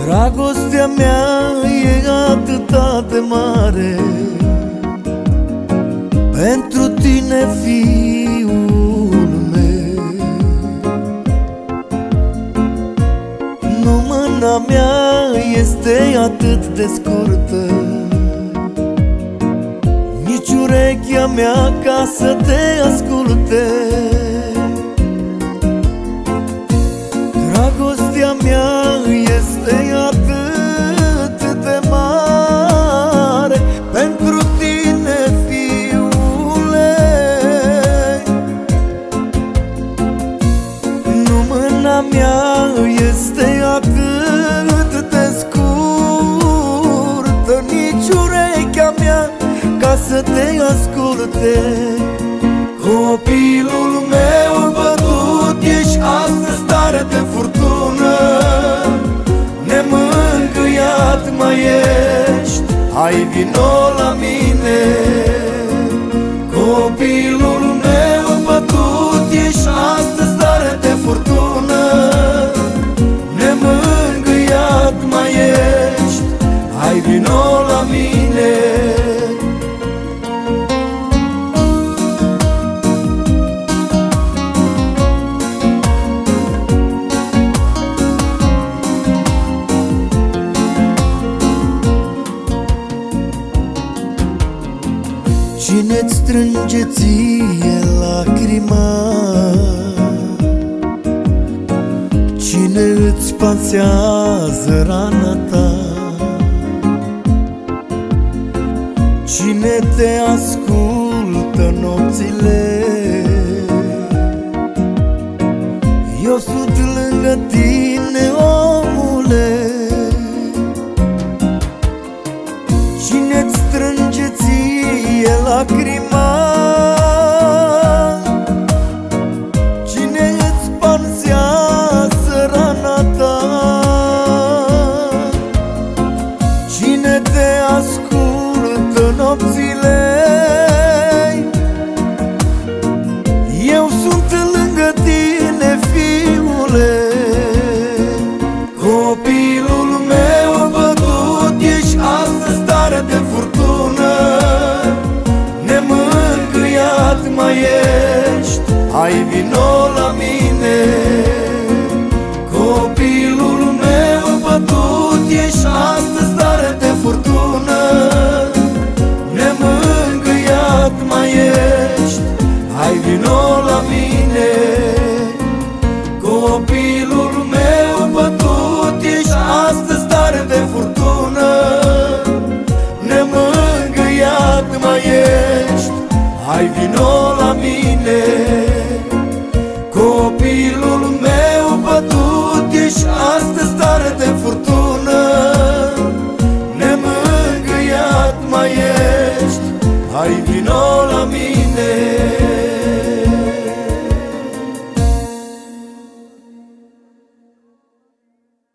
Dragostea mea e atâta de mare pentru tine, fiul meu. Nu, mâna mea este atât de scurtă, nici urechea mea ca să te asculte. Dragostea mea este atât de mare pentru tine, fiule. Nu, mâna mea este atât de scurtă, nici urechea mea ca să te asculte. Copilul meu bătut, ești astăzi tare de furtună, nemângâiat mai ești, hai vino la mine. Copilul meu bătut, ești astăzi tare de furtună, nemângâiat mai ești, hai vino la mine. Cine-ți strânge ție lacrima, cine îți pansează rana ta, cine te ascultă nopțile, eu sunt lângă tine